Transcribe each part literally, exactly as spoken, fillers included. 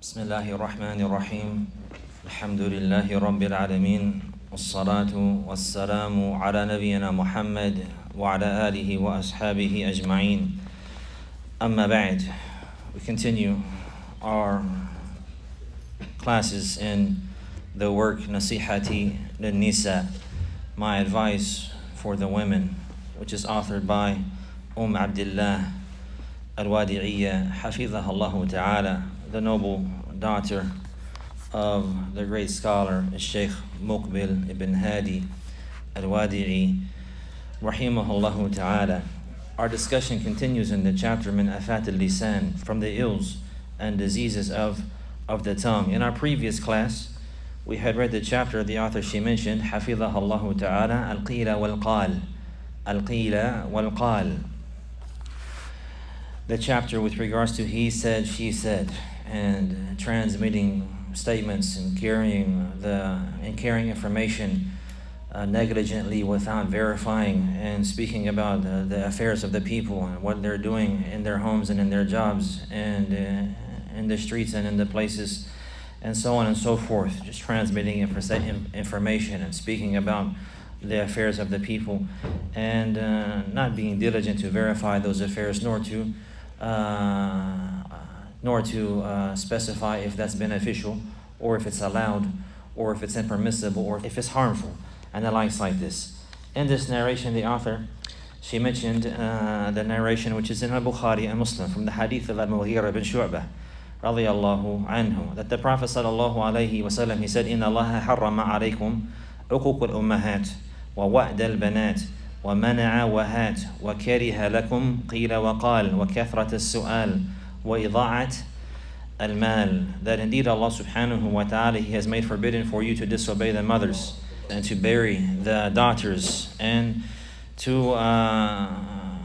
بسم الله الرحمن الرحيم الحمد لله رب العالمين والصلاة والسلام على نبينا محمد وعلى آله وأصحابه أجمعين أما بعد. We continue our classes in the work Nasihati lin-Nisa, my advice for the women, which is authored by Umm Abdullah Al-Wadi'iyya Hafidhaha Allah Ta'ala, the noble daughter of the great scholar Sheikh Muqbil ibn Hadi Al-Wadi'i Rahimahullah Ta'ala. Our discussion continues in the chapter Min Afat al-Lisan, from the ills and diseases of, of the tongue. In our previous class, we had read the chapter the author she mentioned, Hafidhaha Allah Ta'ala, Al-Qila wal-Qal. Al-Qila wal-Qal. The chapter with regards to he said, she said, and transmitting statements and carrying the and carrying information uh, negligently without verifying, and speaking about uh, the affairs of the people and what they're doing in their homes and in their jobs and uh, in the streets and in the places and so on and so forth. Just transmitting information and speaking about the affairs of the people, and uh, not being diligent to verify those affairs, nor to uh, nor to uh, specify if that's beneficial, or if it's allowed, or if it's impermissible, or if it's harmful, and the likes like this. In this narration, the author, she mentioned uh, the narration which is in Al-Bukhari and Muslim from the hadith of Al-Mughira bin Shu'bah radiyallahu anhu, that the Prophet sallallahu alayhi wa sallam, he said, إِنَّ اللَّهَ حَرَّمَ عَلَيْكُمْ عُقُوقُ الْأُمَّهَاتِ وَوَأْدَ الْبَنَاتِ وَمَنَعَ وَهَاتِ وَكَرِهَ لَكُمْ قِيلَ وَقَالَ وَكَثْرَةَ السُّؤَالِ وَإِضَاعَةِ al-mal, that indeed Allah subhanahu wa ta'ala, He has made forbidden for you to disobey the mothers, and to bury the daughters, and to uh,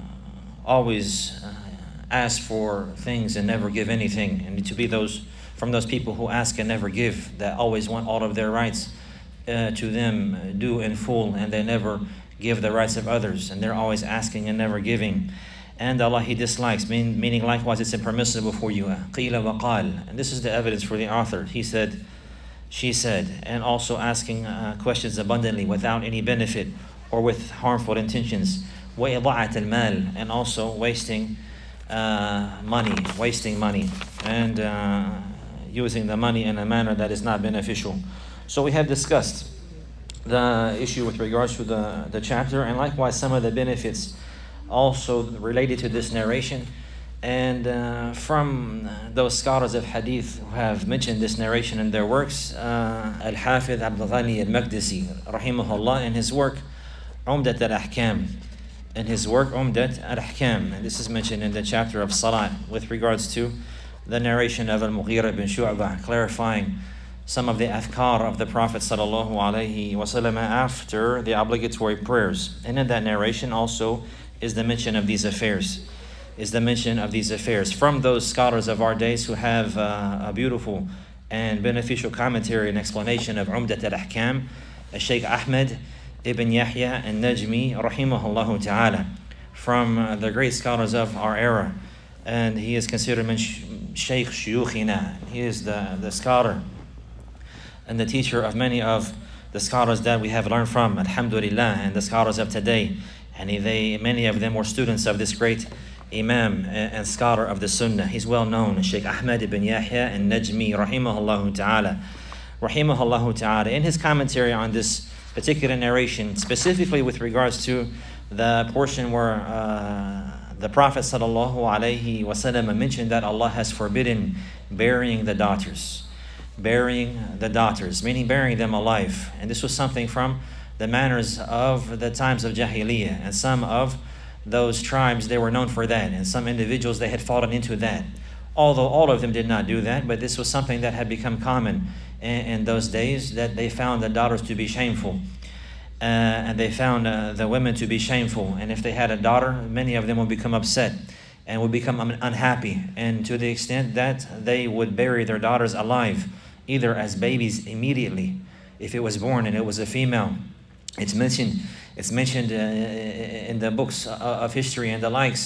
always uh, ask for things and never give anything, and to be those from those people who ask and never give, that always want all of their rights uh, to them due in full, and they never give the rights of others, and they're always asking and never giving. And Allah He dislikes, mean, meaning likewise it's impermissible for you. Qila wa qal. And this is the evidence for the author. He said, she said, and also asking uh, questions abundantly without any benefit or with harmful intentions. Wa ida'at al-mal, and also wasting uh, money, wasting money, and uh, using the money in a manner that is not beneficial. So we have discussed the issue with regards to the, the chapter, and likewise some of the benefits also related to this narration. And uh, from those scholars of hadith who have mentioned this narration in their works, uh, Al-Hafidh Abdul Ghani Al-Maqdisi rahimahullah, in his work Umdat al-Ahkam, in his work Umdat al-Ahkam, and this is mentioned in the chapter of Salat with regards to the narration of Al-Mughira bin Shu'bah, clarifying some of the afkar of the Prophet sallallahu alaihi wasallam after the obligatory prayers. And in that narration also is the mention of these affairs, is the mention of these affairs from those scholars of our days who have uh, a beautiful and beneficial commentary and explanation of Umdat al-Ahkam, Sheikh Ahmed ibn Yahya al-Najmi rahimahullah ta'ala, from uh, the great scholars of our era. And he is considered min Sheikh Shuyukhina. He is the, the scholar and the teacher of many of the scholars that we have learned from, alhamdulillah, and the scholars of today. And they, many of them were students of this great Imam and scholar of the Sunnah. He's well known, Sheikh Ahmed ibn Yahya al-Najmi rahimahullah ta'ala. Rahimahullah ta'ala. In his commentary on this particular narration, specifically with regards to the portion where uh, the Prophet sallallahu alaihi wasallam mentioned that Allah has forbidden burying the daughters. Burying the daughters, meaning burying them alive. And this was something from the manners of the times of Jahiliyyah, and some of those tribes, they were known for that, and some individuals, they had fallen into that. Although all of them did not do that, but this was something that had become common in, in those days, that they found the daughters to be shameful, uh, and they found uh, the women to be shameful. And if they had a daughter, many of them would become upset and would become un- unhappy, and to the extent that they would bury their daughters alive, either as babies immediately, if it was born and it was a female. It's mentioned, it's mentioned uh, in the books of history and the likes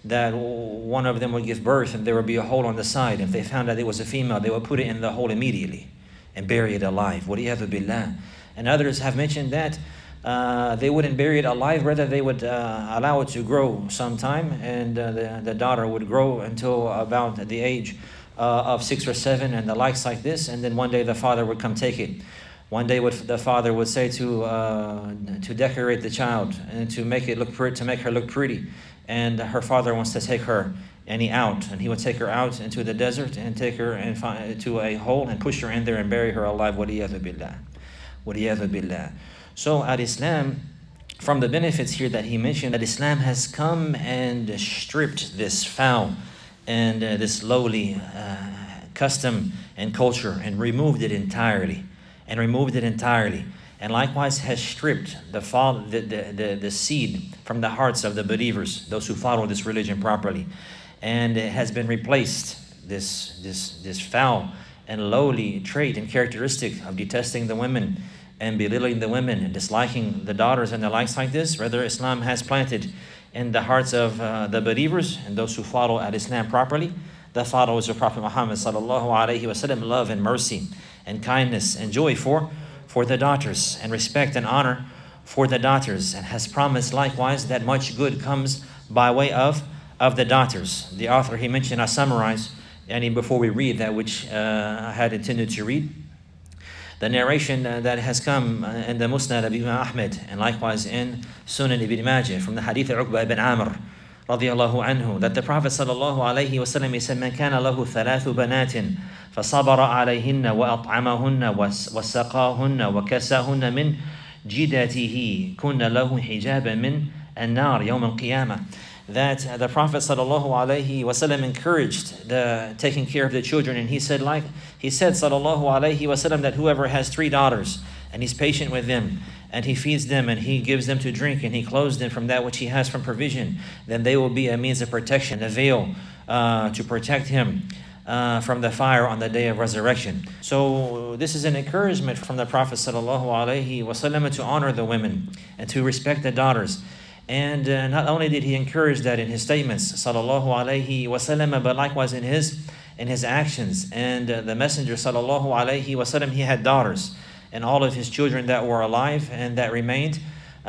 that one of them would give birth and there would be a hole on the side. If they found out it was a female, they would put it in the hole immediately and bury it alive. وَلِيَذُ بِاللَّهِ. And others have mentioned that uh, they wouldn't bury it alive, rather they would uh, allow it to grow sometime, and uh, the, the daughter would grow until about the age uh, of six or seven and the likes like this, and then one day the father would come take it. One day would, the father would say to uh, to decorate the child and to make it look pretty, to make her look pretty, and her father wants to take her and he out, and he would take her out into the desert and take her and find, to a hole and push her in there and bury her alive. وَلِيَذُ بِاللَّهِ وَلِيَذُ بِاللَّهِ. So at Islam, from the benefits here that he mentioned, that Islam has come and stripped this foul and uh, this lowly uh, custom and culture and removed it entirely. And removed it entirely. And likewise has stripped the, the, the, the, the seed from the hearts of the believers, those who follow this religion properly. And it has been replaced, this, this, this foul and lowly trait and characteristic of detesting the women and belittling the women and disliking the daughters and the likes like this. Rather, Islam has planted in the hearts of uh, the believers and those who follow at Islam properly, the followers of Prophet Muhammad sallallahu alaihi wasallam, love and mercy and kindness and joy for, for the daughters, and respect and honor for the daughters, and has promised likewise that much good comes by way of, of the daughters. The author he mentioned, I summarize, and before we read that which uh, I had intended to read, the narration uh, that has come uh, in the Musnad of Imam Ahmed, and likewise in Sunan Ibn Majah, from the hadith of Uqba ibn Amr, radiyallahu anhu, that the Prophet sallallahu alayhi wasallam, he said, "Man kana lahu thalathu banatin, فصبر عليهن وأطعمهن وسقاهن وكساهن من جدته كن له حجابا من النار يوم القيامة." That the Prophet sallallahu alaihi wasallam encouraged the taking care of the children, and he said, like he said sallallahu alaihi wasallam, that whoever has three daughters and he's patient with them, and he feeds them, and he gives them to drink, and he clothes them from that which he has from provision, then they will be a means of protection, a veil uh, to protect him Uh, from the fire on the day of resurrection. So this is an encouragement from the Prophet sallallahu alaihi wasallam to honor the women and to respect the daughters. And uh, not only did he encourage that in his statements sallallahu alaihi wasallam, but likewise in his in his actions. And uh, the Messenger sallallahu alaihi wasallam, he had daughters, and all of his children that were alive and that remained,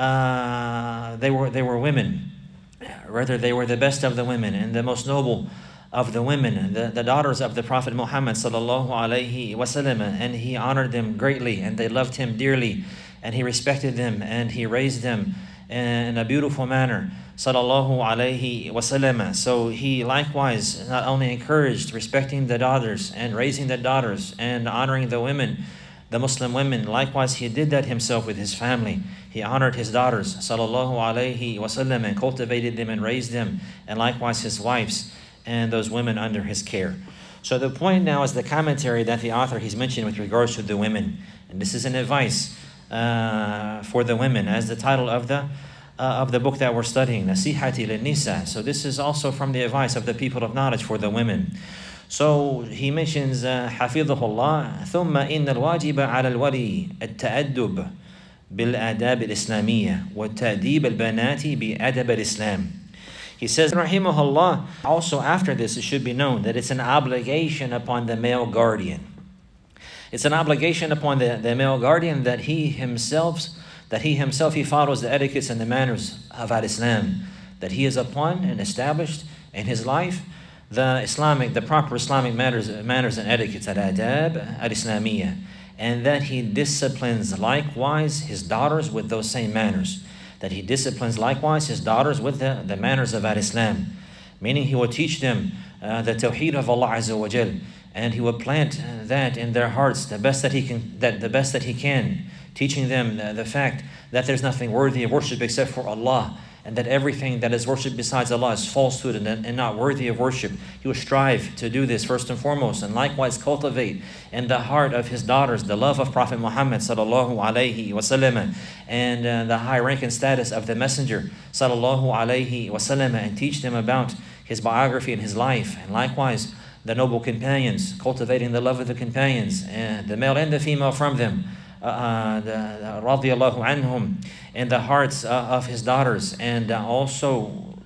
uh, they were they were women. Rather, they were the best of the women and the most noble of the women, the, the daughters of the Prophet Muhammad sallallahu alaihi wasallam, and he honored them greatly, and they loved him dearly, and he respected them, and he raised them in a beautiful manner, sallallahu alaihi wasallam. So he likewise not only encouraged respecting the daughters and raising the daughters and honoring the women, the Muslim women, likewise he did that himself with his family. He honored his daughters, sallallahu alaihi wasallam, and cultivated them and raised them, and likewise his wives and those women under his care. So the point now is the commentary that the author he's mentioned with regards to the women, and this is an advice uh, for the women, as the title of the uh, of the book that we're studying, Nasihati lin-Nisa. So this is also from the advice of the people of knowledge for the women. So he mentions, حفظه الله, ثم إن الواجب على الولي التأدب بالآداب الإسلامية وتأديب البنات بأدب الإسلام. He says, rahimahullah, also after this, it should be known that it's an obligation upon the male guardian. It's an obligation upon the, the male guardian that he himself, that he himself, he follows the etiquettes and the manners of al-Islam, that he is upon and established in his life, the Islamic, the proper Islamic manners, manners and etiquettes, al-adab al-Islamiyya, and that he disciplines likewise his daughters with those same manners. That he disciplines likewise his daughters with the, the manners of al-Islam, meaning he will teach them uh, the tawheed of Allah Azza wa Jal, and he will plant that in their hearts the best that he can, that the best that he can, teaching them the, the fact that there's nothing worthy of worship except for Allah, and that everything that is worshipped besides Allah is falsehood and, and not worthy of worship. He will strive to do this first and foremost, and likewise cultivate in the heart of his daughters the love of Prophet Muhammad sallallahu alaihi wasallam, and uh, the high rank and status of the Messenger sallallahu alaihi wasallam, and teach them about his biography and his life, and likewise the noble companions, cultivating the love of the companions, and the male and the female from them, uh, the, the, radiallahu anhum, in the hearts uh, of his daughters, and uh, also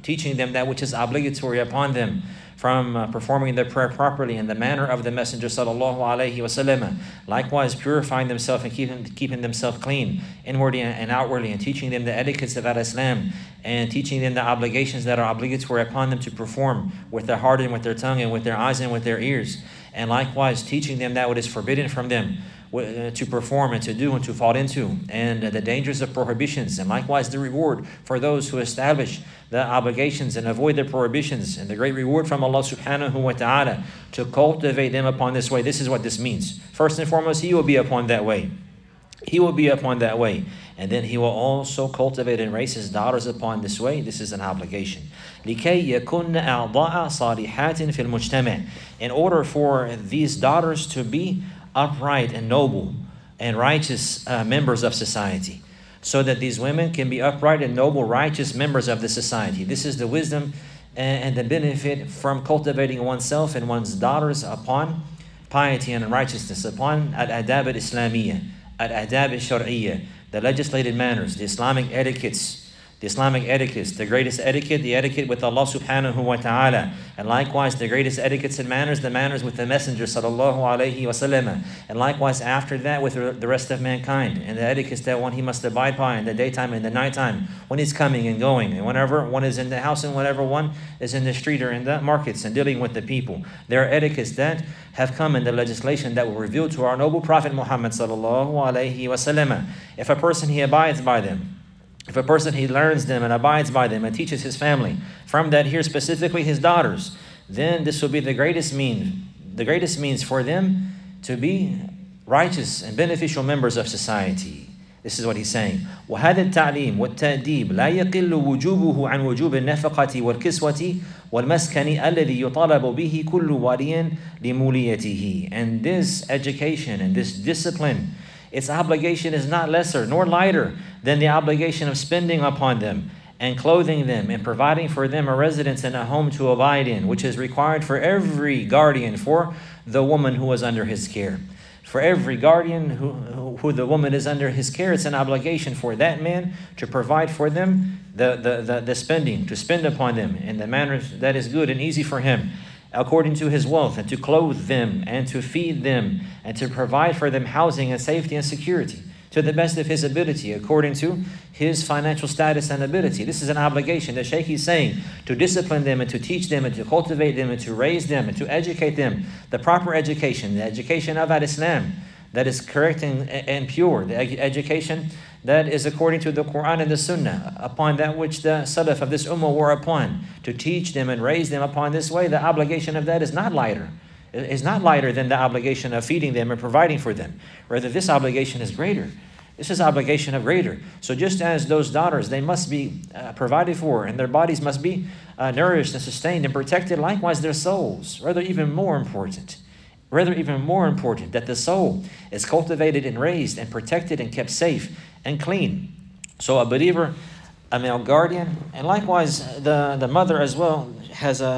teaching them that which is obligatory upon them, from uh, performing their prayer properly in the manner of the Messenger sallallahu alaihi wasallam. Likewise, purifying themselves and keeping, keeping themselves clean, inwardly and outwardly, and teaching them the etiquettes of Islam, and teaching them the obligations that are obligatory upon them to perform with their heart and with their tongue and with their eyes and with their ears. And likewise, teaching them that what is forbidden from them to perform and to do and to fall into, and the dangers of prohibitions, and likewise the reward for those who establish the obligations and avoid the prohibitions, and the great reward from Allah subhanahu wa ta'ala to cultivate them upon this way. This is what this means. First and foremost, He will be upon that way. He will be upon that way. And then He will also cultivate and raise His daughters upon this way. This is an obligation. لِكَيْ يَكُنَّ أَعْضَاءَ صَالِحَاتٍ فِي الْمُجْتَمَعِ. In order for these daughters to be upright and noble and righteous uh, members of society, so that these women can be upright and noble, righteous members of the society. This is the wisdom and the benefit from cultivating oneself and one's daughters upon piety and righteousness, upon al-adab al-islamiyya, al-adab al-shar'iyya, the legislated manners, the Islamic etiquettes, the Islamic etiquettes, the greatest etiquette, the etiquette with Allah subhanahu wa ta'ala, and likewise the greatest etiquettes and manners, the manners with the Messenger sallallahu alayhi wasallam, and likewise after that with the rest of mankind, and the etiquettes that one he must abide by in the daytime and the nighttime, when he's coming and going, and whenever one is in the house and whenever one is in the street or in the markets and dealing with the people. There are etiquettes that have come in the legislation that were revealed to our noble Prophet Muhammad sallallahu alayhi wasallam. If a person he abides by them, If a person, he learns them and abides by them and teaches his family, from that here specifically his daughters, then this will be the greatest means, the greatest means for them to be righteous and beneficial members of society. This is what he's saying. وَهَذَا التَّعْلِيمُ وَالتَّأْدِيبُ لَا يَقِلُّ وُجُوبُهُ عَنْ وُجُوبِ النَّفَقَةِ وَالْكِسْوَةِ وَالْمَسْكَنِ الَّذِي يُطَالَبُ بِهِ كُلُّ وَالِيٍ لِمُولِيَتِهِ. And this education and this discipline, its obligation is not lesser nor lighter than the obligation of spending upon them and clothing them and providing for them a residence and a home to abide in, which is required for every guardian for the woman who is under his care. For every guardian who, who, who the woman is under his care, it's an obligation for that man to provide for them the, the, the, the spending, to spend upon them in the manner that is good and easy for him, according to his wealth, and to clothe them and to feed them and to provide for them housing and safety and security to the best of his ability, according to his financial status and ability. This is an obligation. The Shaykh is saying to discipline them and to teach them and to cultivate them and to raise them and to educate them. The proper education, the education of al-Islam that is correct and, and pure, the ed- education that is according to the Quran and the Sunnah, upon that which the Salaf of this Ummah were upon, to teach them and raise them upon this way. The obligation of that is not lighter. It is not lighter than the obligation of feeding them and providing for them. Rather, this obligation is greater. This is obligation of greater. So just as those daughters, they must be uh, provided for, and their bodies must be uh, nourished and sustained and protected, likewise their souls, rather even more important. Rather even more important, that the soul is cultivated and raised and protected and kept safe and clean. So a believer, a male guardian, and likewise the, the mother as well has a,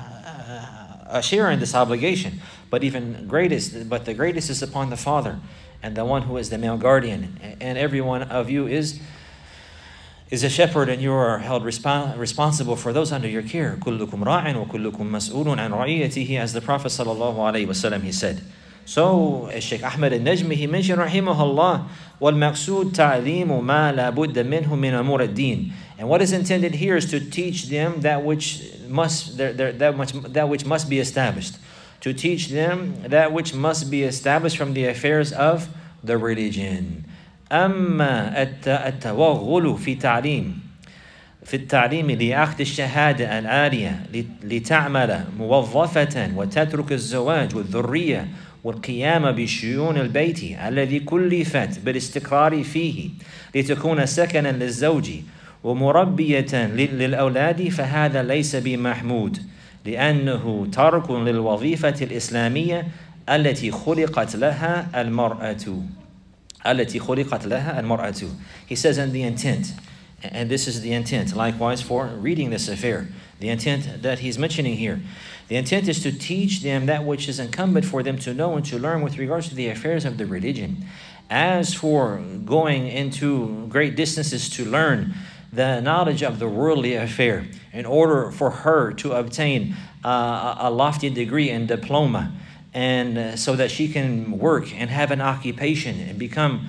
a, a share in this obligation. But even greatest, but the greatest is upon the father and the one who is the male guardian. And every one of you is is a shepherd, and you are held respons- responsible for those under your care. كُلُّكُمْ رَاعٍ وَكُلُّكُمْ مَسْئُولٌ عَنْ رَعِيَّتِهِ, as the Prophet sallallahu alaihi wasallam he said. So Shaykh Ahmed al-Najmi he mentioned rahimahullah, وَالْمَقْسُودُ تَعْلِيمُ مَا لَا بُدَّ مِنْهُ مِنْ أَمُورِ الدِّينِ. And what is intended here is to teach them that which must that that much that which must be established. To teach them that which must be established from the affairs of the religion. أما التوغل في تعليم في التعليم لأخذ الشهادة العالية لتعمل موظفة وتترك الزواج والذرية والقيام بشؤون البيت الذي كلفت بالاستقرار فيه لتكون سكنا للزوج ومربية للأولاد، فهذا ليس بمحمود، لأنه ترك للوظيفة الإسلامية التي خلقت لها المرأة التي خلقت لها المرأة. He says, in the intent, and this is the intent likewise for reading this affair, the intent that he's mentioning here, the intent is to teach them that which is incumbent for them to know and to learn with regards to the affairs of the religion. As for going into great distances to learn the knowledge of the worldly affair in order for her to obtain uh, a lofty degree and diploma, and uh, so that she can work and have an occupation and become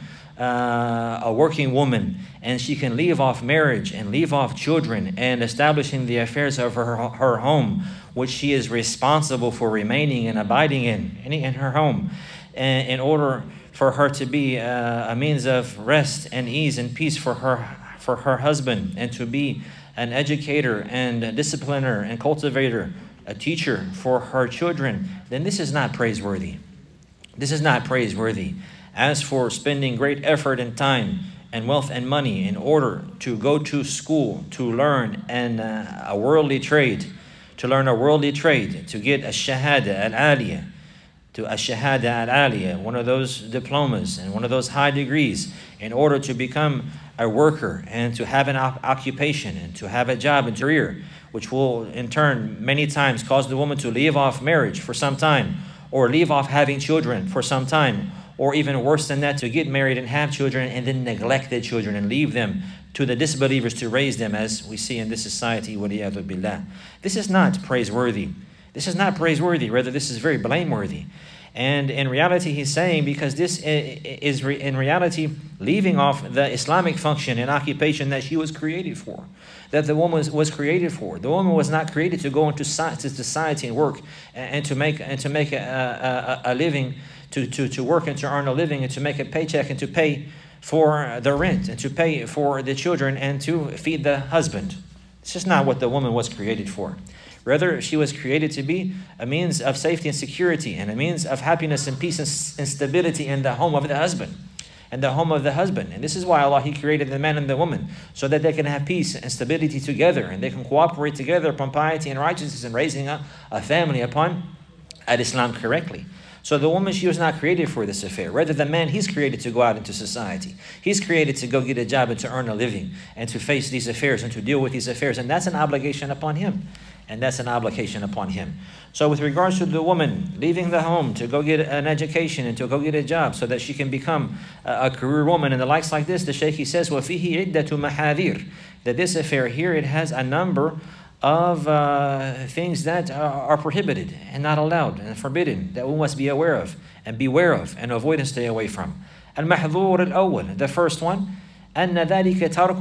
uh, a working woman, and she can leave off marriage and leave off children and establishing the affairs of her, her home, which she is responsible for remaining and abiding in, in her home, and in order for her to be uh, a means of rest and ease and peace for her for her husband, and to be an educator and a discipliner and cultivator, a teacher for her children, then this is not praiseworthy. This is not praiseworthy. As for spending great effort and time and wealth and money in order to go to school to learn an, uh, a worldly trade, to learn a worldly trade, to get a shahada al-aliyah, to a shahada al-aliyah, one of those diplomas and one of those high degrees, in order to become a worker and to have an op- occupation and to have a job and career, which will in turn many times cause the woman to leave off marriage for some time, or leave off having children for some time, or even worse than that, to get married and have children and then neglect their children and leave them to the disbelievers to raise them, as we see in this society. Waliyadu billah. This is not praiseworthy. This is not praiseworthy. Rather, this is very blameworthy. And in reality, he's saying, because this is in reality leaving off the Islamic function and occupation that she was created for, that the woman was, was created for. The woman was not created to go into society and work and to make and to make a, a, a living, to, to, to work and to earn a living and to make a paycheck and to pay for the rent and to pay for the children and to feed the husband. This is not what the woman was created for. Rather, she was created to be a means of safety and security and a means of happiness and peace and stability in the home of the husband. And the home of the husband. And this is why Allah, He created the man and the woman, so that they can have peace and stability together, and they can cooperate together upon piety and righteousness and raising a, a family upon al-Islam correctly. So the woman, she was not created for this affair. Rather, the man, he's created to go out into society. He's created to go get a job and to earn a living and to face these affairs and to deal with these affairs. And that's an obligation upon him. And that's an obligation upon him. So with regards to the woman leaving the home to go get an education and to go get a job so that she can become a, a career woman and the likes like this, the Shaykh, he says, وَفِيهِ عِدَّةُ مَحَاذِيرٍ, that this affair here, it has a number of uh, things that are, are prohibited and not allowed and forbidden, that we must be aware of and beware of and avoid and stay away from. Al-Mahdhur al-Awwal, the first one, أن ذلك ترك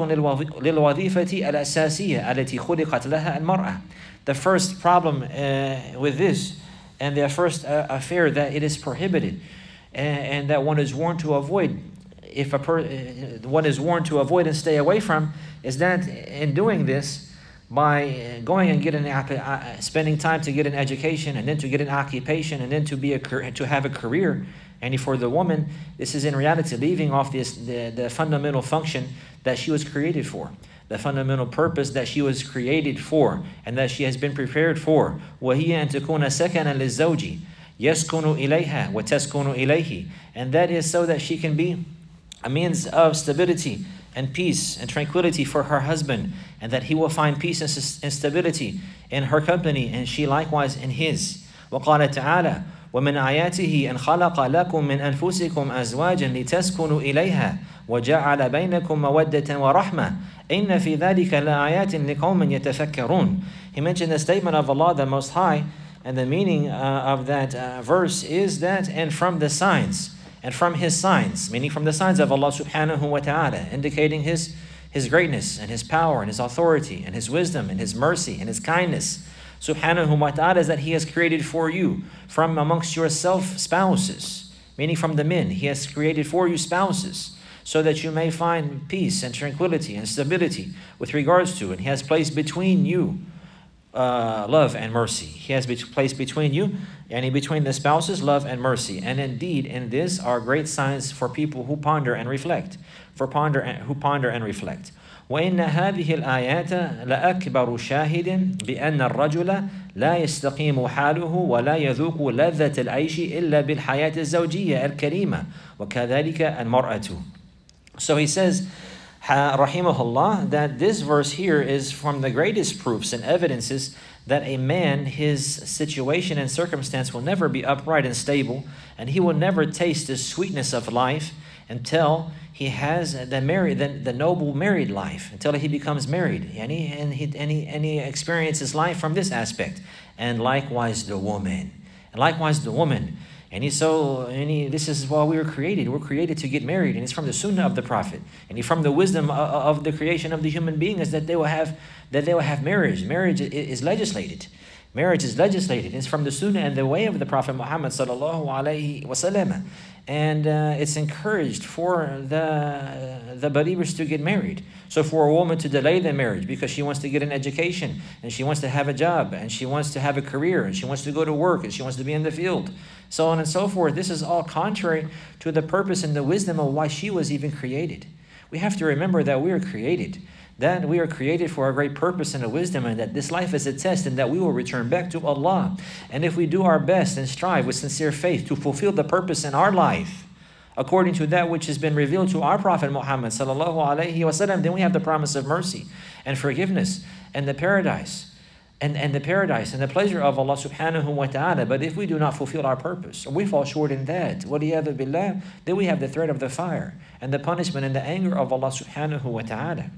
للوظيفة الأساسية التي خلقت لها المرأة. The first problem uh, with this, and the first uh, affair that it is prohibited, and, and that one is warned to avoid, if a per, uh, one is warned to avoid and stay away from, is that in doing this, by going and getting uh, spending time to get an education, and then to get an occupation, and then to be a to have a career, and for the woman, this is in reality leaving off this the, the fundamental function that she was created for. The fundamental purpose that she was created for and that she has been prepared for. وَهِيَ أَن تَكُونَ سَكَنًا لِلزَّوْجِ يَسْكُنُ إِلَيْهَا وَتَسْكُنُ إِلَيْهِ. And that is so that she can be a means of stability and peace and tranquility for her husband, and that he will find peace and stability in her company, and she likewise in his. وَقَالَ تَعَالَى وَمِنْ آيَاتِهِ أَنْ خَلَقَ لَكُم مِّنْ أَنفُسِكُمْ أَزْوَاجًا لِتَسْكُنُوا إِلَيْهَا وَجَعَلَ بَيْنَكُم مَّوَدَّةً وَرَحْمَةً إِنَّ فِي ذَلِكَ لَآيَاتٍ لِقَوْمٍ يَتَفَكَّرُونَ. He mentioned the statement of Allah the Most High, and the meaning uh, of that uh, verse is that, and from the signs, and from His signs, meaning from the signs of Allah subhanahu wa ta'ala, indicating His, His greatness and His power and His authority and His wisdom and His mercy and His kindness, subhanahu wa ta'ala, is that He has created for you from amongst yourself spouses, meaning from the men. He has created for you spouses, so that you may find peace and tranquility and stability with regards to it. He has placed between you uh, love and mercy. He has be- placed between you, and between the spouses, love and mercy. And indeed, in this are great signs for people who ponder and reflect, for ponder and, who ponder and reflect. وإن هذه الآيات لأكبر شاهد بأن الرجل لا يستقيم حاله ولا يذوق لذة العيش إلا بالحياة الزوجية الكريمة وكذلك المرأة. So he says, rahimahullah, that this verse here is from the greatest proofs and evidences that a man, his situation and circumstance will never be upright and stable, and he will never taste the sweetness of life, until he has the married, the, the noble married life, until he becomes married, and he, and, he, and, he, and he experiences life from this aspect. And likewise the woman. And likewise the woman. And he so, and he, this is why we were created. We're created to get married, and it's from the sunnah of the Prophet, and he, from the wisdom of, of the creation of the human being is that they will have that they will have marriage. Marriage is legislated. Marriage is legislated. It's from the sunnah and the way of the Prophet Muhammad sallallahu alaihi wasallam, and uh, it's encouraged for the the believers to get married. So for a woman to delay the marriage because she wants to get an education, and she wants to have a job, and she wants to have a career, and she wants to go to work, and she wants to be in the field, so on and so forth, this is all contrary to the purpose and the wisdom of why she was even created. We have to remember that we are created, that we are created for a great purpose and a wisdom, and that this life is a test, and that we will return back to Allah. And if we do our best and strive with sincere faith to fulfill the purpose in our life, according to that which has been revealed to our Prophet Muhammad sallallahu alaihi wasallam, then we have the promise of mercy and forgiveness and the paradise. And, and the paradise and the pleasure of Allah subhanahu wa ta'ala. But if we do not fulfill our purpose, or we fall short in that, وَلِيَذُ بِاللَّهِ, then we have the threat of the fire and the punishment and the anger of Allah subhanahu wa ta'ala.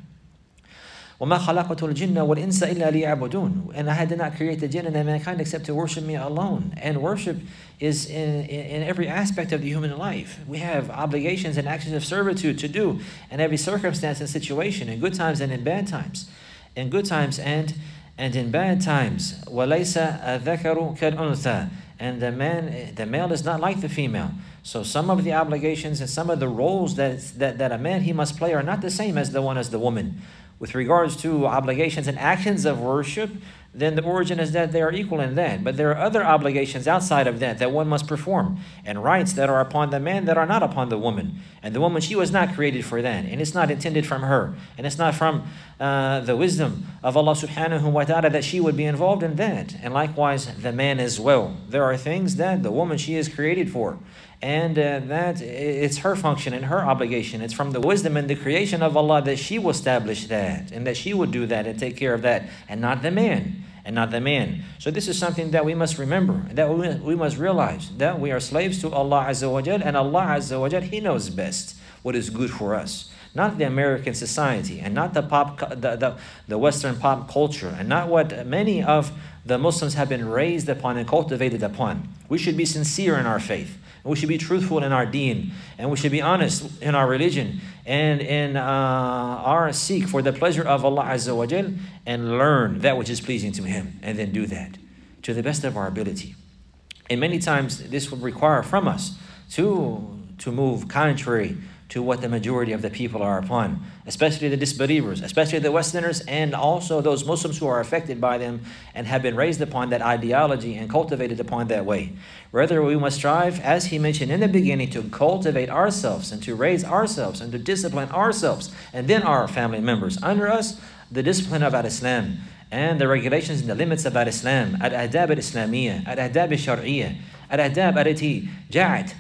وَمَا خَلَقَتُ الْجِنَّ وَالْإِنسَ إِلَّا لِيَعْبُدُونَ. And I did not create the jinn and the mankind except to worship me alone. And worship is in, in, in every aspect of the human life. We have obligations and actions of servitude to do in every circumstance and situation, in good times and in bad times. In good times and And in bad times, وَلَيْسَ الذَّكَرُ كَالْأُنْثَى. And the man, the male is not like the female. So some of the obligations and some of the roles that, that, that a man he must play are not the same as the one as the woman. With regards to obligations and actions of worship, then the origin is that they are equal in that. But there are other obligations outside of that that one must perform, and rights that are upon the man that are not upon the woman. And the woman, she was not created for that, and it's not intended from her, and it's not from uh, the wisdom of Allah subhanahu wa ta'ala that she would be involved in that. And likewise the man as well. There are things that the woman, she is created for, and uh, that it's her function and her obligation. It's from the wisdom and the creation of Allah that she will establish that, and that she would do that and take care of that, and not the man. And not the man. So this is something that we must remember, that we, we must realize that we are slaves to Allah Azza wa Jal, and Allah Azza wa Jal, He knows best what is good for us. Not the American society, and not the pop, the, the, the Western pop culture, and not what many of the Muslims have been raised upon and cultivated upon. We should be sincere in our faith. We should be truthful in our deen, and we should be honest in our religion, and in uh, our seek for the pleasure of Allah Azza wa Jal, and learn that which is pleasing to Him, and then do that to the best of our ability. And many times this would require from us to, to move contrary to what the majority of the people are upon, especially the disbelievers, especially the Westerners, and also those Muslims who are affected by them and have been raised upon that ideology and cultivated upon that way. Rather, we must strive, as he mentioned in the beginning, to cultivate ourselves and to raise ourselves and to discipline ourselves and then our family members under us, the discipline of Al-Islam and the regulations and the limits of Al-Islam, Al-Adab Al-Islamiyya, Al-Adab Al-Shar'iyya, Al-Adab Al-Ati Ja'at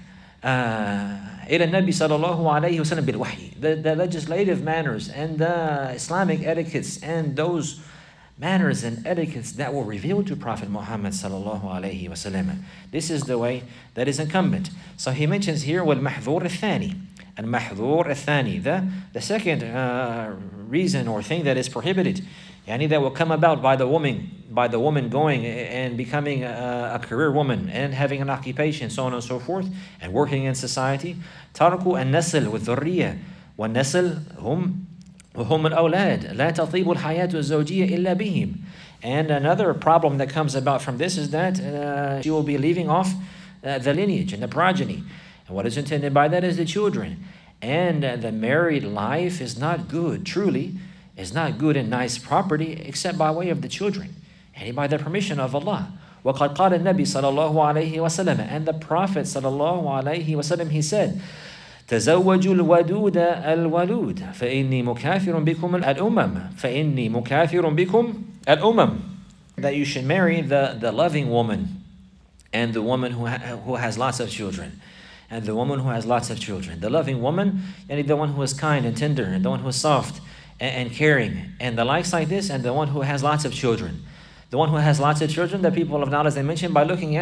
إلى النبي صلى الله عليه وسلم بالوحي. The, the legislative manners and the Islamic etiquettes and those manners and etiquettes that were revealed to Prophet Muhammad sallallahu alaihi wasallam. This is the way that is incumbent. So he mentions here والمحظور الثاني. المحظور الثاني, the, the second uh, reason or thing that is prohibited, yani that will come about by the woman, by the woman going and becoming a, a career woman and having an occupation, so on and so forth, and working in society. ترك النسل والذرية والنسل هم وهم الأولاد لا تطيب الحياة الزوجية إلا بهم. And another problem that comes about from this is that uh, she will be leaving off uh, the lineage and the progeny. And what is intended by that is the children. And uh, the married life is not good, truly, is not good and nice property except by way of the children and by the permission of Allah. وَقَدْ قَالَ النَّبِي صَلَى اللَّهُ عَلَيْهِ وَسَلَّمَ. And the Prophet صلى الله عليه وسلم, he said, تزوجوا الودود الولود فإني مكافر بكم الأمم فإني مكافر بكم الأمم. That you should marry the, the loving woman and the woman who, ha who has lots of children. And the woman who has lots of children. The loving woman, and the one who is kind and tender, and the one who is soft and, and caring, and the likes like this, and the one who has lots of children. The one who has lots of children, the people of knowledge, they mentioned by looking at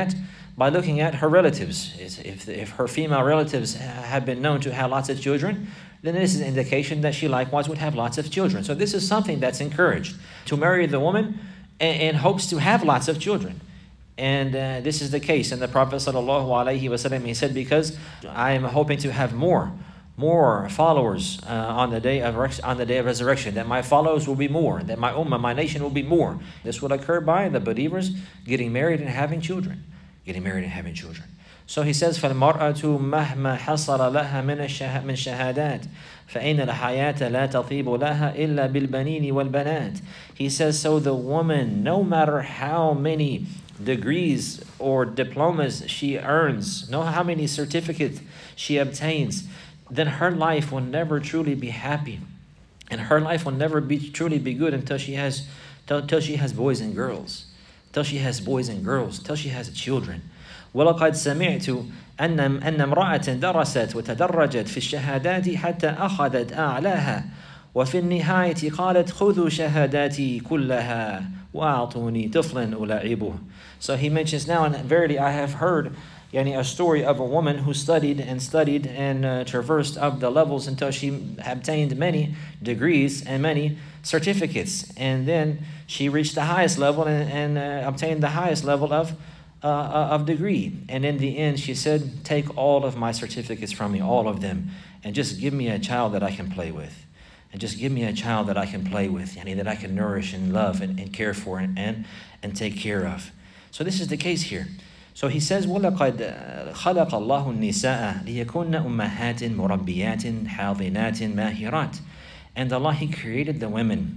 by looking at her relatives. If, if her female relatives have been known to have lots of children, then this is an indication that she likewise would have lots of children. So this is something that's encouraged, to marry the woman in hopes to have lots of children. And uh, this is the case. And the Prophet sallallahu alaihi wasallam, he said, because I am hoping to have more, more followers uh, on the day of on the day of resurrection. That my followers will be more. That my ummah, my nation, will be more. This will occur by the believers getting married and having children, getting married and having children. So he says, فَالْمَرْأَةُ مَهْمَا حَصَلَ لَهَا مِنَ مِنْ شَهَادَاتٍ فَإِنَّ الْحَيَاةَ لَا تَطِيبُ لَهَا إِلَّا بِالْبَنِينِ وَالْبَنَاتِ. He says, so the woman, no matter how many degrees or diplomas she earns, know how many certificates she obtains, then her life will never truly be happy, and her life will never be truly be good until she has until she has boys and girls, until she has boys and girls, until she has children. وَلَقَدْ سَمِعْتُ أَنَّ أَنَّ امْرَأَةً دَرَسَتْ وَتَدَرَّجَتْ فِي الشَّهَادَاتِ حَتَّى أَخَذَتْ أَعْلَاهَا وفي النهاية قالت خذوا شهاداتي كلها وأعطوني طفلا ألاعبه. So he mentions now, and verily I have heard yani, a story of a woman who studied and studied and uh, traversed up the levels until she obtained many degrees and many certificates. And then she reached the highest level and, and uh, obtained the highest level of uh, of degree. And in the end, she said, take all of my certificates from me, all of them, and just give me a child that I can play with. And just give me a child that I can play with, yani, that I can nourish and love and, and care for and, and, and take care of. So this is the case here. So he says, وَلَقَدْ خَلَقَ اللَّهُ النِّسَاءَ لِيَكُنَّ أُمَّهَاتٍ مُرَبِّيَاتٍ حَاضِنَاتٍ مَاهِرَاتٍ. And Allah, He created the women.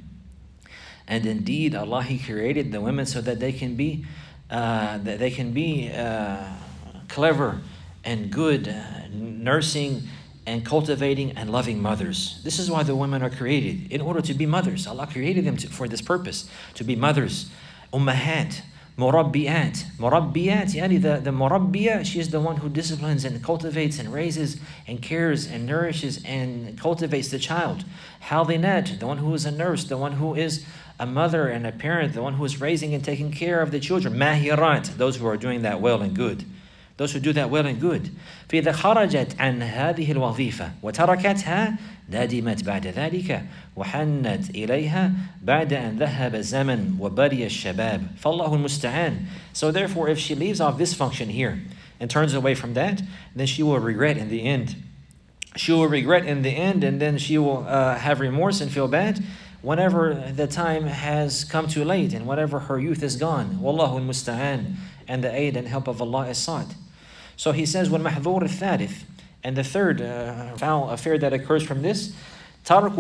And indeed, Allah, He created the women so that they can be, uh, that they can be uh, clever and good, uh, nursing and cultivating and loving mothers. This is why the women are created, in order to be mothers. Allah created them to, for this purpose, to be mothers. Ummahat, murabbiyat. Murabbiyat, yani the, the murabbiya, she is the one who disciplines and cultivates and raises and cares and nourishes and cultivates the child. Haldinat, the one who is a nurse, the one who is a mother and a parent, the one who is raising and taking care of the children. Mahirat, those who are doing that well and good. Those who do that well and good. فإذا خرجت عن هذه الوظيفة وتركتها ندمت بعد ذلك وحنت إليها بعد أن ذهب الزمن وبري الشباب فالله المستعان. So therefore, if she leaves off this function here and turns away from that, then she will regret in the end. She will regret in the end, and then she will uh, have remorse and feel bad whenever the time has come too late and whenever her youth is gone. Wallahu al-musta'an. And the aid and help of Allah is sought. So he says, وَالْمَحْذُورِ الثَّالِث. And the third uh, foul affair that occurs from this, تَرْكُ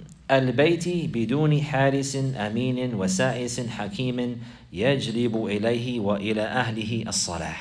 الْبَيْتِ بِدُونِ حَارِسٍ أَمِينٍ وَسَائِسٍ حَكِيمٍ يَجْلِبُ إِلَيْهِ وَإِلَى أَهْلِهِ الصَّلَاحِ.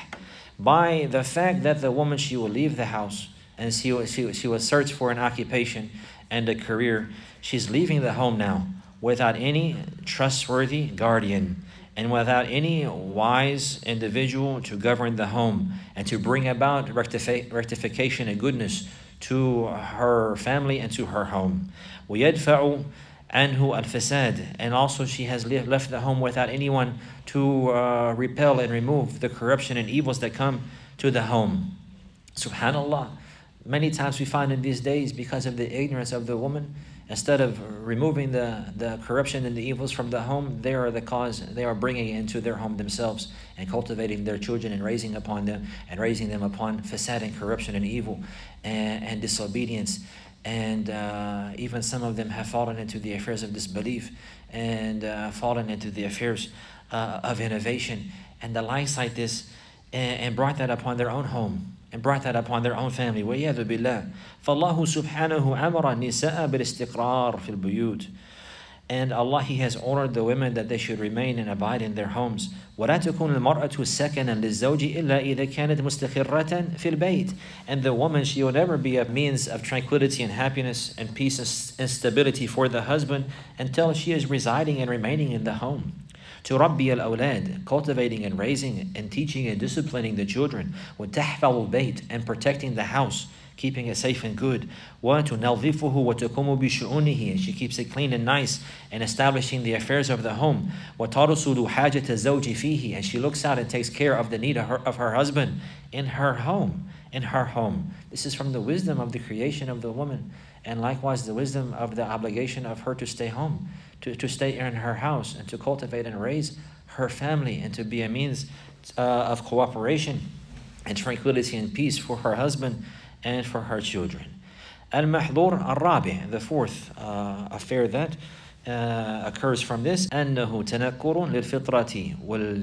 By the fact that the woman, she will leave the house and she will, she, she will search for an occupation and a career. She's leaving the home now without any trustworthy guardian and without any wise individual to govern the home and to bring about rectifi- rectification and goodness to her family and to her home. وَيَدْفَعُ عَنْهُ الْفَسَادِ. And also she has left the home without anyone to uh, repel and remove the corruption and evils that come to the home. Subhanallah. Many times we find in these days, because of the ignorance of the woman, instead of removing the, the corruption and the evils from the home, they are the cause, they are bringing it into their home themselves and cultivating their children and raising upon them and raising them upon fasad and corruption and evil and, and disobedience. And uh, even some of them have fallen into the affairs of disbelief and uh, fallen into the affairs uh, of innovation and the likes like this, and, and brought that upon their own home and brought that upon their own family. وَيَذُ بِاللَّهِ. فَاللَّهُ سُبْحَانَهُ أَمَرَ النِّسَاءَ بِالْإِسْتِقْرَارِ فِي الْبُيُوتِ. And Allah, He has ordered the women that they should remain and abide in their homes. وَلَا تَكُونُ الْمَرْأَةُ سَكَنًا لِلزَّوْجِ إِلَّا إِذَا كَانَتْ مُسْتَقِرَّةً فِي الْبَيْتِ. And the woman, she will never be a means of tranquility and happiness and peace and stability for the husband until she is residing and remaining in the home. تربي الأولاد, cultivating and raising and teaching and disciplining the children, وتحفظ البيت, and protecting the house, keeping it safe and good, وتنظفه وتقوم بشؤونه, and she keeps it clean and nice, and establishing the affairs of the home, وترصد حاجة الزوج فيه, and she looks out and takes care of the need of her, of her husband in her home, in her home. This is from the wisdom of the creation of the woman, and likewise the wisdom of the obligation of her to stay home, to, to stay in her house, and to cultivate and raise her family, and to be a means uh, of cooperation and tranquility and peace for her husband and for her children. Al-Mahdhur al-Rabi', the fourth uh, affair that uh, occurs from this, أنه تنكر للفطرة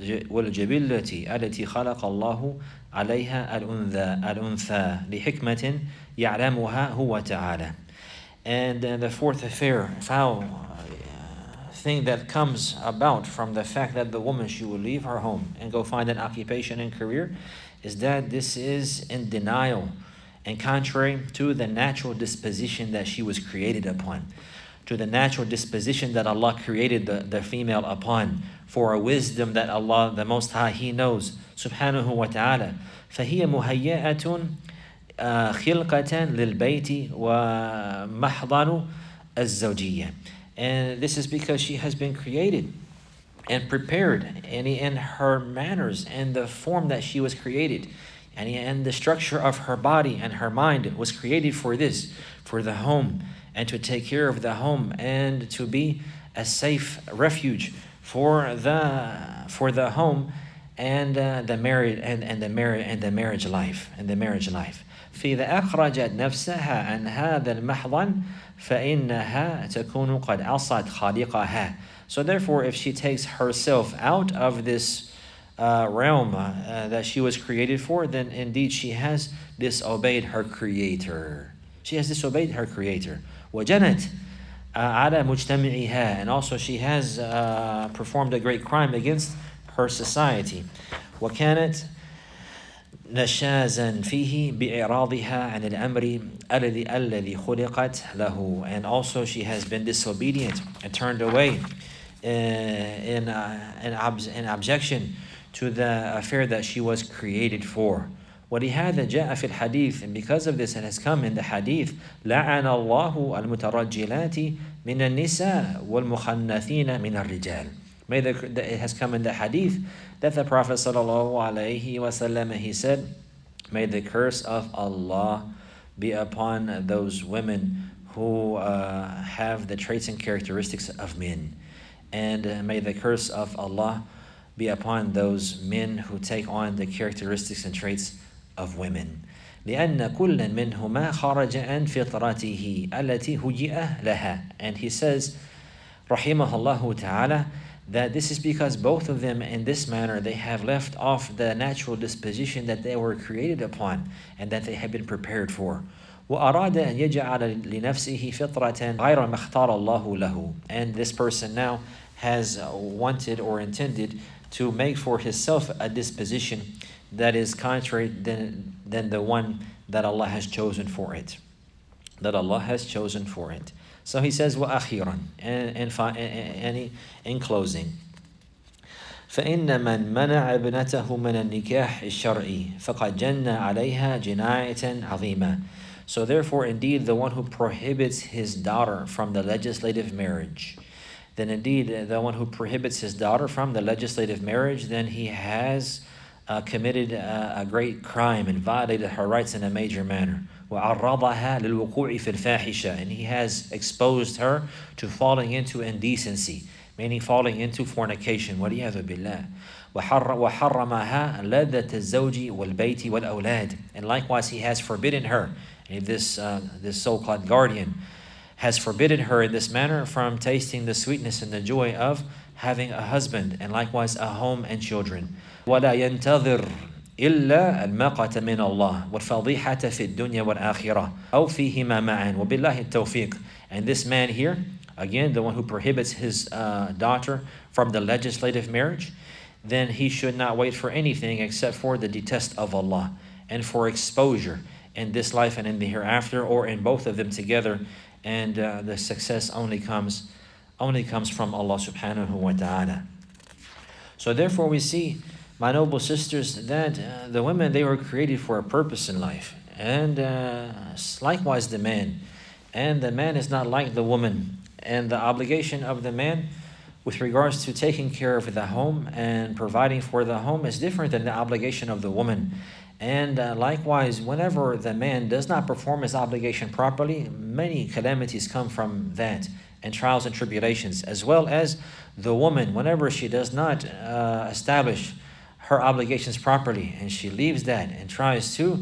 والجبلة التي خلق الله عليها الأنثى الأنثى لحكمة يعلمها هو تعالى. And uh, the fourth affair, foul uh, thing that comes about from the fact that the woman, she will leave her home and go find an occupation and career, is that this is in denial and contrary to the natural disposition that she was created upon, to the natural disposition that Allah created the, the female upon, for a wisdom that Allah, the Most High, He knows, subhanahu wa ta'ala. فَهِيَ مُهَيَّأَةٌ خِلْقَةً لِلْبَيْتِ وَمَحْضَنُ الزَّوْجِيَّةِ. And this is because she has been created and prepared and in her manners and the form that she was created. And the structure of her body and her mind was created for this, for the home, and to take care of the home, and to be a safe refuge for the for the home and uh, the married and, and the marriage and the marriage life and the marriage life. فإذا أخرجت نفسها عن هذا المحضن فإنها تكون قد عصت خالقها. So therefore, if she takes herself out of this Uh, realm uh, that she was created for, then indeed she has disobeyed her creator. She has disobeyed her creator. وَجَنَتْ عَلَى مُجْتَمِعِهَا. And also she has uh, performed a great crime against her society. وَكَانَتْ نشازا فيه بإعراضها عن الأمر الذي الذي خلقت له. And also she has been disobedient and turned away uh, in, uh, in, ob- in objection to the affair that she was created for. ولهذا جاء في الحديث, and because of this it has come in the hadith, لعن الله المترجلات من النساء والمخنثين من الرجال. May the, it has come in the hadith that the Prophet sallallahu alaihi wasallam, he said, may the curse of Allah be upon those women who uh, have the traits and characteristics of men, and uh, may the curse of Allah be upon those men who take on the characteristics and traits of women. لأن كل منهما خرج عن فطرته التي هُجِئَ لها. And he says, rahimahullah ta'ala, that this is because both of them in this manner, they have left off the natural disposition that they were created upon and that they have been prepared for. وأراد أن يجعل لنفسه فطرة غير ما اختار الله له. And this person now has wanted or intended to make for himself a disposition that is contrary than, than the one that Allah has chosen for it. That Allah has chosen for it. So he says, وَأَخِيرًا, and, and, and in closing, فإن من منع ابنته من النكاح الشرعي فقد جنى عليها جناية عظيمة. So therefore, indeed, the one who prohibits his daughter from the legislative marriage, then indeed the one who prohibits his daughter from the legislative marriage, then he has uh, committed a, a great crime and violated her rights in a major manner. وَعَرَّضَهَا لِلْوُقُوعِ فِي الْفَاحِشَةِ. And he has exposed her to falling into indecency, meaning falling into fornication. وَلِيَذُ بِاللَّهِ. وَحَرَّمَهَا لَذَّةَ الزَّوْجِ وَالْبَيْتِ وَالْأَوْلَادِ. And likewise he has forbidden her, and this, uh, this so-called guardian has forbidden her in this manner from tasting the sweetness and the joy of having a husband, and likewise a home and children. وَلَا يَنْتَظِرْ إِلَّا الْمَقَةَ مِنَ اللَّهِ وَالْفَضِيحَةَ فِي الدُّنْيا وَالْآخِرَةِ أَوْ فِيهِمَا مَعًا وَبِاللَّهِ التَّوْفِيقِ. And this man here, again, the one who prohibits his uh, daughter from the legislative marriage, then he should not wait for anything except for the detest of Allah and for exposure in this life and in the hereafter, or in both of them together. And uh, the success only comes only comes from Allah subhanahu wa ta'ala. So therefore we see, my noble sisters, that uh, the women, they were created for a purpose in life. And uh, likewise the man. And the man is not like the woman. And the obligation of the man with regards to taking care of the home and providing for the home is different than the obligation of the woman. And uh, likewise, whenever the man does not perform his obligation properly, many calamities come from that, and trials and tribulations, as well as the woman, whenever she does not uh, establish her obligations properly, and she leaves that and tries to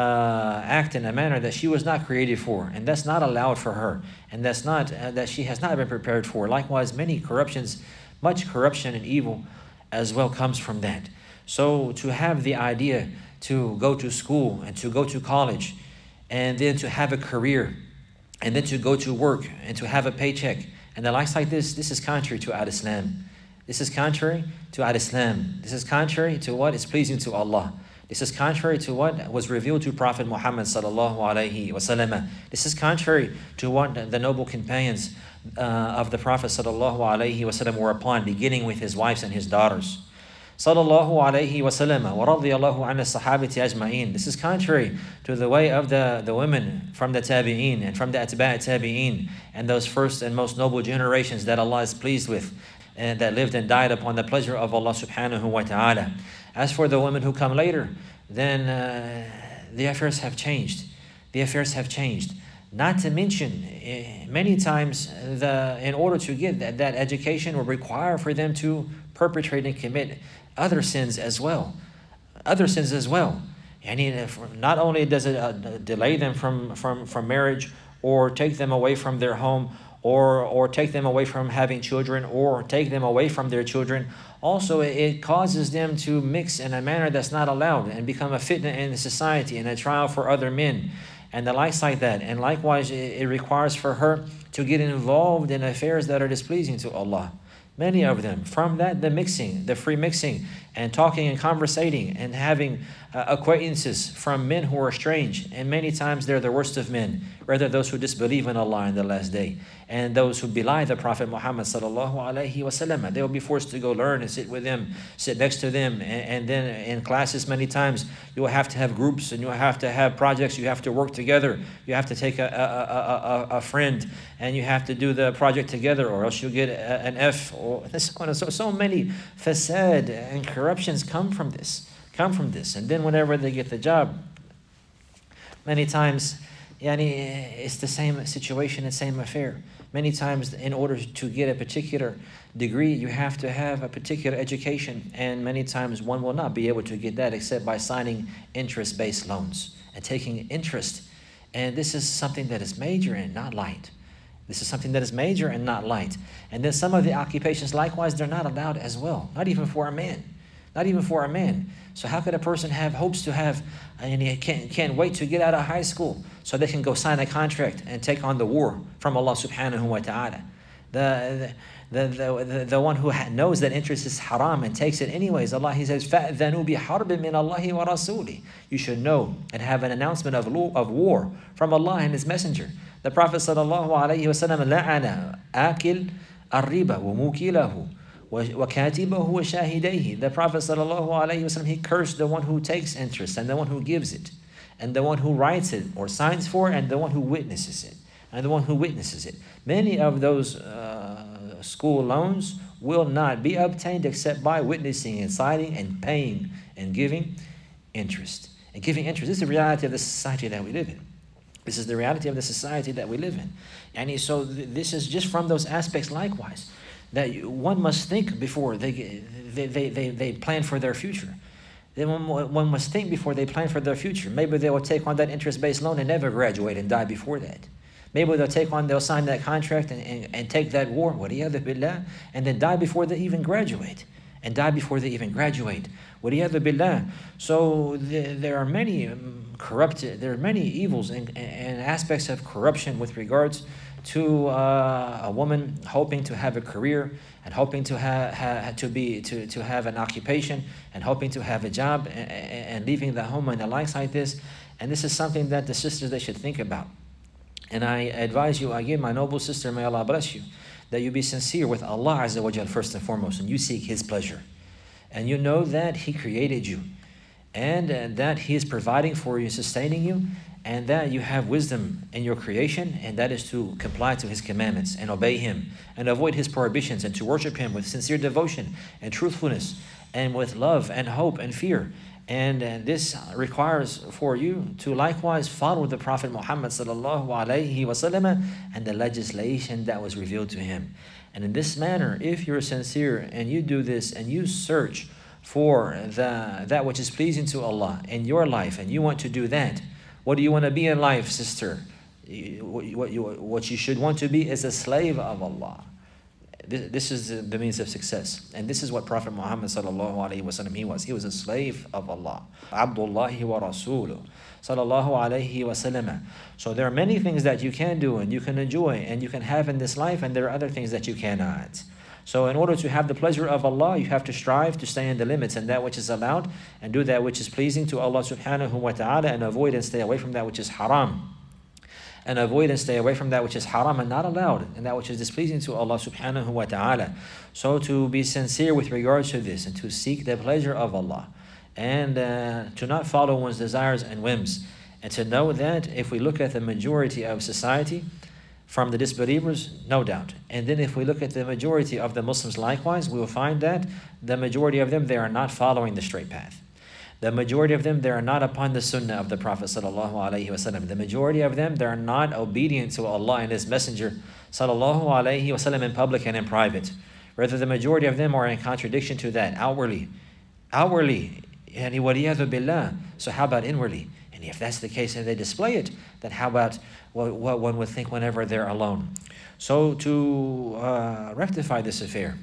uh, act in a manner that she was not created for, and that's not allowed for her, and that's not uh, that she has not been prepared for. Likewise, many corruptions, much corruption and evil as well comes from that. So to have the idea to go to school and to go to college and then to have a career and then to go to work and to have a paycheck and the likes like this, this is contrary to Al-Islam. This is contrary to Al-Islam. This is contrary to what is pleasing to Allah. This is contrary to what was revealed to Prophet Muhammad sallallahu alaihi wasallam. This is contrary to what the noble companions uh, of the Prophet sallallahu alaihi wasallam were upon, beginning with his wives and his daughters. Sallallahu alayhi wa sallam wa radiyallahu anhu sahabati ajma'in. This is contrary to the way of the, the women from the tabi'een and from the atba' tabi'een and those first and most noble generations that Allah is pleased with and that lived and died upon the pleasure of Allah subhanahu wa ta'ala. As for the women who come later, then uh, the affairs have changed. The affairs have changed. Not to mention, many times, the in order to get that, that education will require for them to perpetrate and commit other sins as well. Other sins as well. And not only does it uh, delay them from, from, from marriage or take them away from their home or, or take them away from having children or take them away from their children, also it causes them to mix in a manner that's not allowed and become a fitna in society and a trial for other men and the likes like that. And likewise, it, it requires for her to get involved in affairs that are displeasing to Allah. Many of them. From that, the mixing, the free mixing, and talking and conversating, and having uh, acquaintances from men who are strange. And many times they're the worst of men, rather those who disbelieve in Allah in the last day. And those who belie the Prophet Muhammad sallallahu alaihi wasallam. They will be forced to go learn and sit with them, sit next to them. And, and then in classes many times, you will have to have groups and you will have to have projects. You have to work together. You have to take a, a, a, a, a friend and you have to do the project together or else you'll get a, an F. Or so, so, so many fasad and corruptions come from this, come from this. And then whenever they get the job, many times, yani, it's the same situation, the same affair. Many times in order to get a particular degree, you have to have a particular education. And many times one will not be able to get that except by signing interest-based loans and taking interest. And this is something that is major and not light. This is something that is major and not light. And then some of the occupations, likewise, they're not allowed as well. Not even for a man. Not even for a man. So how could a person have hopes to have, and he can't, can't wait to get out of high school so they can go sign a contract and take on the war from Allah subhanahu wa ta'ala. The, the, the, the, the one who knows that interest is haram and takes it anyways. Allah, He says, فَأْذَنُوا بِحَرْبٍ مِّنَ اللَّهِ وَرَسُولِهِ. You should know and have an announcement of, of war from Allah and His Messenger. The Prophet sallallahu alayhi wa sallam لَعَنَ آكِلْ الرِّبَ وَمُوكِلَهُ وَكَاتِبَهُ وَشَاهِدَيْهِ. The Prophet sallallahu alayhi wa sallam, he cursed the one who takes interest and the one who gives it and the one who writes it or signs for it and the one who witnesses it and the one who witnesses it. Many of those uh, school loans will not be obtained except by witnessing and signing and paying and giving interest. And giving interest. This is the reality of the society that we live in. This is the reality of the society that we live in. And so th this is just from those aspects likewise, that one must think before they, they, they, they, they plan for their future. Then one, one must think before they plan for their future. Maybe they will take on that interest-based loan and never graduate and die before that. Maybe they'll take on, they'll sign that contract and, and, and take that war, waliyadhu billah, and then die before they even graduate. And die before they even graduate. Waliyadhu billah. So the, there are many um, corrupted, there are many evils and, and aspects of corruption with regards to uh, a woman hoping to have a career and hoping to have ha, to be to, to have an occupation and hoping to have a job and, and leaving the home and the likes like this. And this is something that the sisters, they should think about. And I advise you again, my noble sister, may Allah bless you, that you be sincere with Allah Azza wa Jal first and foremost, and you seek His pleasure. and you know that He created you, and uh, that He is providing for you, sustaining you, and that you have wisdom in your creation, and that is to comply to His commandments and obey Him and avoid His prohibitions, and to worship Him with sincere devotion and truthfulness and with love and hope and fear. And uh, this requires for you to likewise follow the Prophet Muhammad sallallahu alaihi wasallam and the legislation that was revealed to him. And in this manner, if you're sincere and you do this and you search for the that which is pleasing to Allah in your life, and you want to do that, what do you want to be in life, sister? What you, what you should want to be is a slave of Allah. This is the means of success. And this is what Prophet Muhammad sallallahu alayhi wa sallam, he was. He was a slave of Allah. Abdullahi wa Rasuluh sallallahu alayhi wa sallam. So there are many things that you can do and you can enjoy and you can have in this life, and there are other things that you cannot. So in order to have the pleasure of Allah, you have to strive to stay in the limits and that which is allowed, and do that which is pleasing to Allah subhanahu wa ta'ala, and avoid and stay away from that which is haram. And avoid and stay away from that which is haram and not allowed, and that which is displeasing to Allah subhanahu wa ta'ala. So to be sincere with regards to this, and to seek the pleasure of Allah, and uh, to not follow one's desires and whims, and to know that if we look at the majority of society from the disbelievers, no doubt, and then if we look at the majority of the Muslims likewise, we will find that the majority of them, they are not following the straight path. The majority of them, they are not upon the sunnah of the Prophet sallallahu alaihi wasallam. The majority of them, they are not obedient to Allah and His Messenger sallallahu alaihi wasallam in public and in private. Rather, the majority of them are in contradiction to that outwardly. Outwardly, yani waliyadhu billah. So how about inwardly? And if that's the case and they display it, then how about what, what one would think whenever they're alone? So to uh, rectify this affair,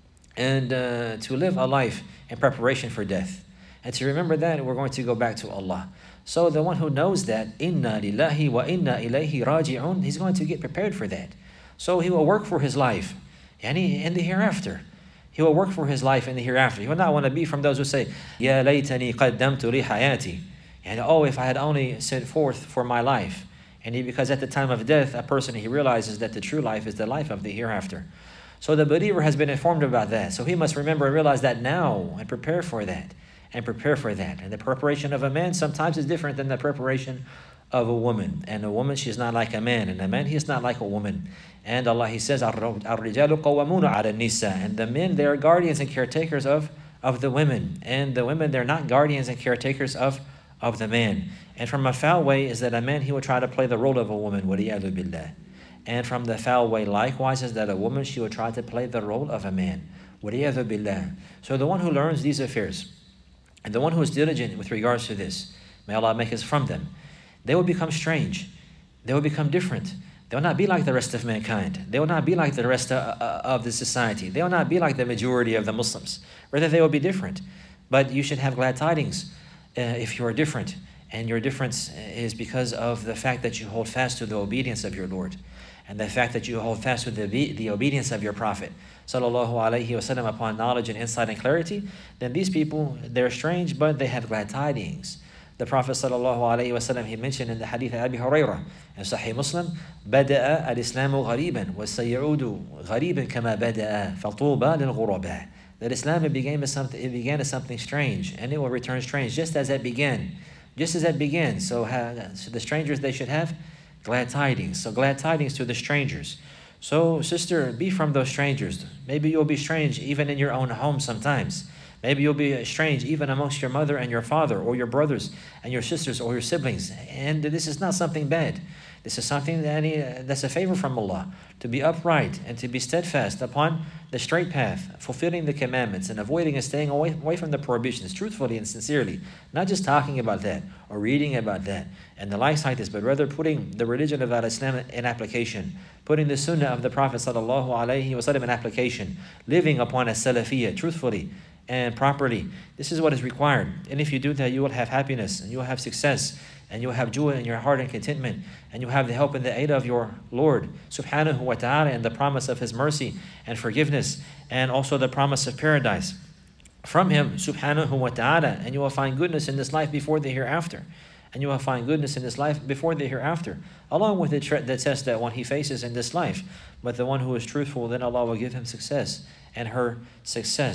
and uh, to live a life in preparation for death, and to remember that we're going to go back to Allah. So the one who knows that, inna lillahi wa inna ilayhi raji'un, he's going to get prepared for that. So he will work for his life, and he, in the hereafter. He will work for his life in the hereafter. He will not want to be from those who say, Ya laytani qaddamtu li hayati. And oh, if I had only sent forth for my life. And he, because at the time of death, a person, he realizes that the true life is the life of the hereafter. So the believer has been informed about that. So he must remember and realize that now, and prepare for that. And prepare for that. And the preparation of a man sometimes is different than the preparation of a woman. And a woman, she is not like a man. And a man, he is not like a woman. And Allah, He says, الرِّجَالُ قَوَّمُونَ عَلَى النِّسَاءِ. And the men, they are guardians and caretakers of, of the women. And the women, they're not guardians and caretakers of, of the man. And from a foul way is that a man, he will try to play the role of a woman. وَلِيَعْذُ بِاللَّهِ. And from the foul way likewise is that a woman, she will try to play the role of a man. وَلِيَعْذُ بِاللَّهِ. So the one who learns these affairs, and the one who is diligent with regards to this, may Allah make us from them, they will become strange. They will become different. They will not be like the rest of mankind. They will not be like the rest of, of the society. They will not be like the majority of the Muslims. Rather, they will be different. But you should have glad tidings uh, if you are different. And your difference is because of the fact that you hold fast to the obedience of your Lord, and the fact that you hold fast to the, the obedience of your Prophet sallallahu alaihi wasallam upon knowledge and insight and clarity. Then these people, they're strange, but they have glad tidings. The Prophet sallallahu alaihi wasallam, he mentioned in the hadith of Abi Hurairah in Sahih Muslim, بدأ الإسلام غريبا وسيعود غريبا كما بدأ فطوبى للغرباء. That Islam, it began as something, it began as something strange, and it will return strange, just as it began, just as it began. So, uh, so the strangers, they should have glad tidings. So glad tidings to the strangers. So sister, be from those strangers. Maybe you'll be strange even in your own home sometimes. Maybe you'll be strange even amongst your mother and your father, or your brothers and your sisters, or your siblings. And this is not something bad. This is something that, that's a favor from Allah, to be upright and to be steadfast upon the straight path, fulfilling the commandments and avoiding and staying away, away from the prohibitions, truthfully and sincerely. Not just talking about that or reading about that and the likes like this, but rather putting the religion of Islam in application, putting the sunnah of the Prophet sallallahu alaihi wasallam in application, living upon a salafiyah, truthfully and properly. This is what is required. And if you do that, you will have happiness and you will have success, and you will have joy in your heart and contentment, and you have the help and the aid of your Lord subhanahu wa ta'ala, and the promise of His mercy and forgiveness, and also the promise of paradise from Him subhanahu wa ta'ala. And you will find goodness in this life before the hereafter. And you will find goodness in this life before the hereafter, along with the, tre- the test that one he faces in this life. But the one who is truthful, then Allah will give him success and her success.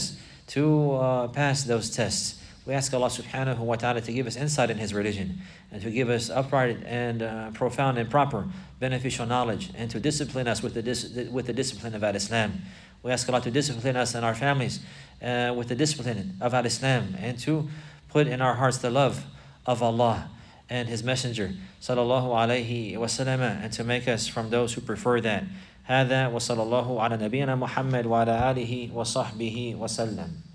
to uh, pass those tests. We ask Allah subhanahu wa ta'ala to give us insight in His religion and to give us upright and uh, profound and proper beneficial knowledge and to discipline us with the, dis- with the discipline of Al-Islam. We ask Allah to discipline us and our families uh, with the discipline of Al-Islam and to put in our hearts the love of Allah and His Messenger sallallahu alayhi wa sallam, and to make us from those who prefer that. هذا وصلى الله على نبينا محمد وعلى آله وصحبه وسلم.